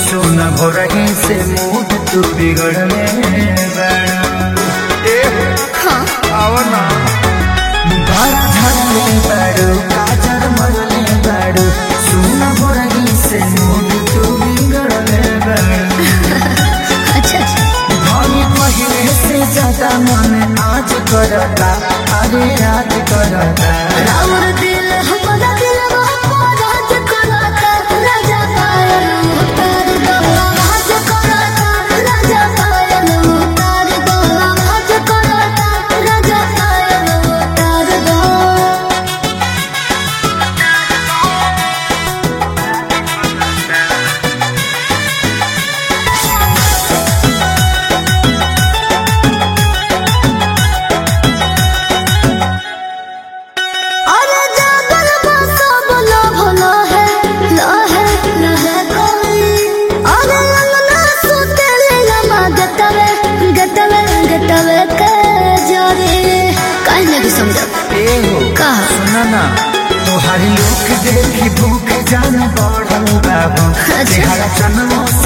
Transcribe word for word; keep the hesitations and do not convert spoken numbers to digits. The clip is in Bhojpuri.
सोना भोरही से मूड तू बिगड़ले बड़ा ए हाँ आवना बारा झड़ले बड़ो काजर मरले बड़ो सोना भोरही से मूड तू बिगड़ले बड़ा अच्छा भाई पहले से ज्यादा मन आज करता अरे याद करता राउर दिल हमारा दिल राज कराता राजा पायल उतार दो राज कराता राजा पायल उतार दो राज कराता राजा पायल उतार दो अरे जागर बसा बोला भला है लहे लहे कोई अरे ललना सुते लमा गतवे गतवे गतवे के जोरे काहे नहीं समझ ए हो का सुना ना तोहारी लोग देखी भूख जान बढ़ल बाबू अच्छा। तेरा जन्मों